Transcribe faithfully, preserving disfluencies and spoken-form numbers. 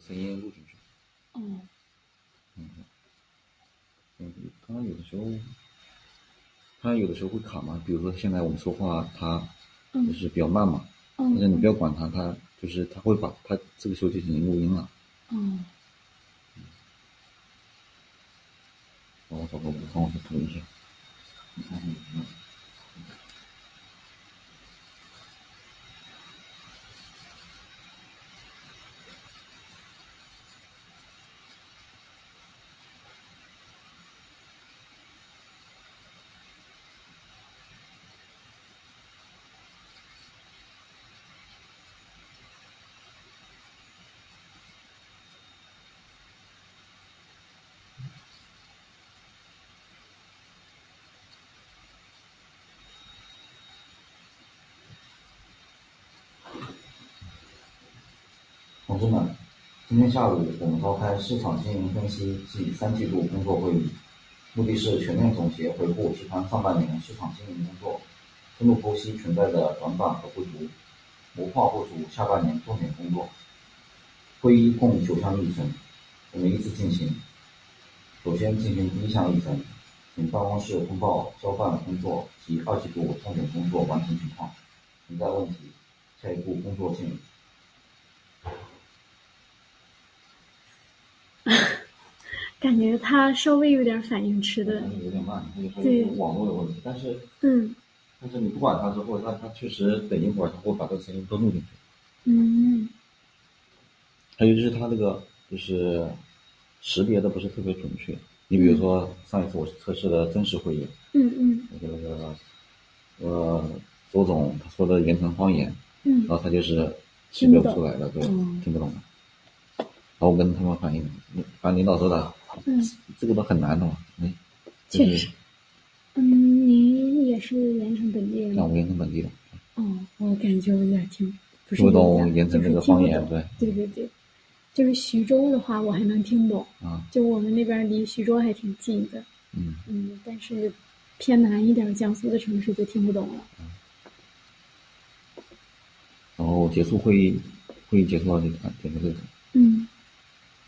声音录进去。 哦， 嗯嗯，它有的时候，它有的时候会卡嘛，比如说现在我们说话，它就是比较慢嘛， 嗯、 但是你不要管它，它就是它会把它这个时候就进行录音了。 哦， 然后我找个补充，我再读一下。你看看有没有？同志们，今天下午我们召开市场经营分析暨三季度工作会议，目的是全面总结回顾集团上半年市场经营工作，深入剖析存在的短板和不足，谋划部署下半年重点工作。会议共九项议程，我们依次进行。首先进行第一项议程，请办公室通报交办工作及二季度重点工作完成情况，存在问题，下一步工作进入。 感觉他稍微有点反应迟钝， 有点慢，就是网络的问题。但是， 嗯， 但是你不管它之后，它它确实等一会儿它会把这个声音都录进去。 嗯， 还有就是它这个就是识别的不是特别准确。你比如说上一次我测试的真实会议， 嗯嗯， 那个那个呃周总他说的盐城方言， 嗯， 然后他就是识别不出来的，对， 嗯、 听不懂的。然后我跟他们反映，反正领导说的， 嗯， 这个都很难的嘛，嗯， 确实。嗯，您也是盐城本地人吗？ 像我盐城本地的。 哦，我感觉我有点听不是听不懂盐城这个方言， 对，对对对，就是徐州的话我还能听懂啊， 就我们那边离徐州还挺近的， 嗯嗯，但是偏南一点江苏的城市就听不懂了。 嗯、然后结束会议，会议结束了就点个这个。